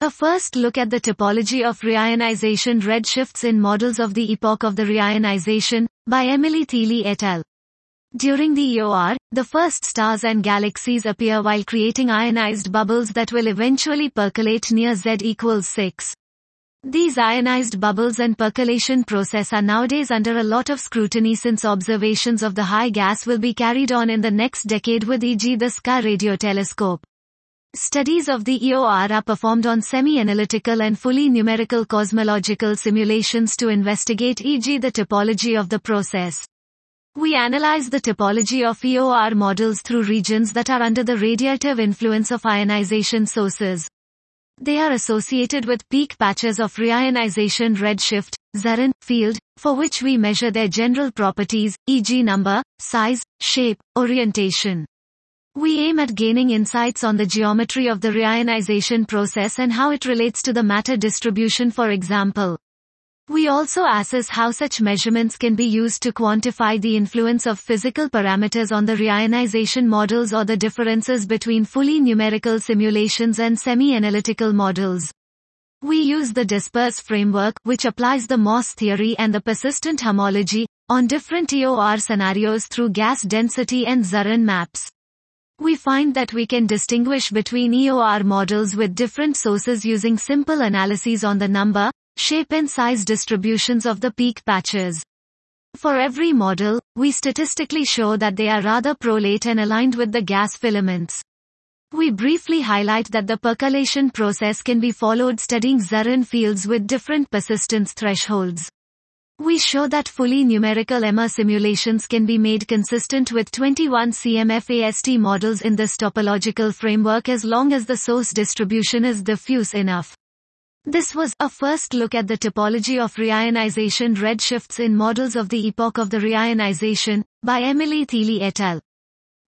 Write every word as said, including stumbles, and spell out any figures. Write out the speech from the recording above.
A first look at the topology of reionization redshifts in models of the epoch of the reionization, by Emily Thiele et al. During the E O R, the first stars and galaxies appear while creating ionized bubbles that will eventually percolate near Z equals six. These ionized bubbles and percolation process are nowadays under a lot of scrutiny since observations of the high gas will be carried on in the next decade with for example the S C A radio telescope. Studies of the E O R are performed on semi-analytical and fully numerical cosmological simulations to investigate for example the topology of the process. We analyze the topology of E O R models through regions that are under the radiative influence of ionization sources. They are associated with peak patches of reionization redshift, Zeran, field, for which we measure their general properties, for example number, size, shape, orientation. We aim at gaining insights on the geometry of the reionization process and how it relates to the matter distribution, for example. We also assess how such measurements can be used to quantify the influence of physical parameters on the reionization models or the differences between fully numerical simulations and semi-analytical models. We use the disperse framework, which applies the Morse theory and the persistent homology, on different E O R scenarios through gas density and Zeran maps. We find that we can distinguish between E O R models with different sources using simple analyses on the number, shape and size distributions of the peak patches. For every model, we statistically show that they are rather prolate and aligned with the gas filaments. We briefly highlight that the percolation process can be followed studying Zeran fields with different persistence thresholds. We show that fully numerical M R simulations can be made consistent with twenty-one C M F A S T models in this topological framework as long as the source distribution is diffuse enough. This was a first look at the topology of reionization redshifts in models of the epoch of the reionization, by Emily Thiele et al.